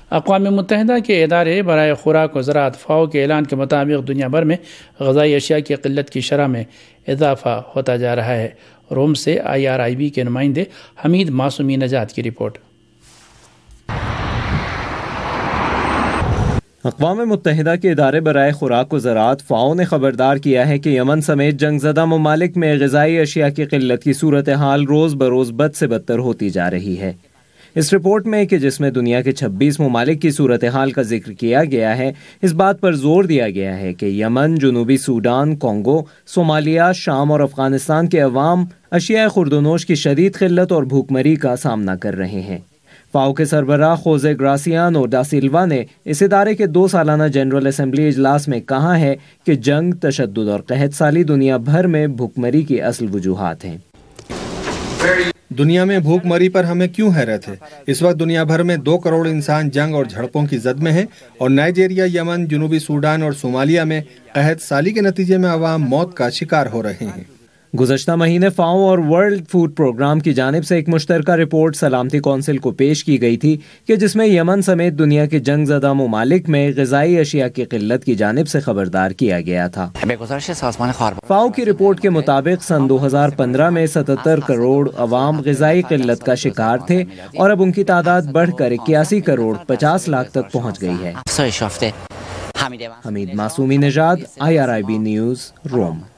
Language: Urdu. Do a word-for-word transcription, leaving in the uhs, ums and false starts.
اقوام متحدہ کے ادارے برائے خوراک و زراعت فاؤ کے اعلان کے مطابق دنیا بھر میں غذائی اشیاء کی قلت کی شرح میں اضافہ ہوتا جا رہا ہے۔ روم سے آئی آر آئی بی کے نمائندے حمید معصومی نژاد کی رپورٹ۔ اقوام متحدہ کے ادارے برائے خوراک و زراعت فاؤ نے خبردار کیا ہے کہ یمن سمیت جنگ زدہ ممالک میں غذائی اشیاء کی قلت کی صورتحال روز بروز بد سے بدتر ہوتی جا رہی ہے۔ اس رپورٹ میں کہ جس میں دنیا کے چھبیس ممالک کی صورتحال کا ذکر کیا گیا ہے، اس بات پر زور دیا گیا ہے کہ یمن، جنوبی سوڈان، کانگو، صومالیہ، شام اور افغانستان کے عوام اشیاء خوردونوش کی شدید قلت اور بھوک مری کا سامنا کر رہے ہیں۔ فاؤ کے سربراہ خوزے گراسیانو ڈا سلوا نے اس ادارے کے دو سالانہ جنرل اسمبلی اجلاس میں کہا ہے کہ جنگ، تشدد اور قحط سالی دنیا بھر میں بھوک مری کی اصل وجوہات ہیں۔ دنیا میں بھوک مری پر ہمیں کیوں حیرت ہے؟ اس وقت دنیا بھر میں دو کروڑ انسان جنگ اور جھڑپوں کی زد میں ہیں، اور نائجیریا، یمن، جنوبی سوڈان اور صومالیہ میں قحط سالی کے نتیجے میں عوام موت کا شکار ہو رہے ہیں۔ گزشتہ مہینے فاؤ اور ورلڈ فوڈ پروگرام کی جانب سے ایک مشترکہ رپورٹ سلامتی کونسل کو پیش کی گئی تھی کہ جس میں یمن سمیت دنیا کے جنگ زدہ ممالک میں غذائی اشیاء کی قلت کی جانب سے خبردار کیا گیا تھا۔ فاؤ کی رپورٹ کے مطابق سن دو ہزار پندرہ میں ستتر کروڑ عوام غذائی قلت کا شکار تھے، اور اب ان کی تعداد بڑھ کر اکیاسی کروڑ پچاس لاکھ تک پہنچ گئی ہے۔ Hamid Masoumi Nejad, I R I B news, room.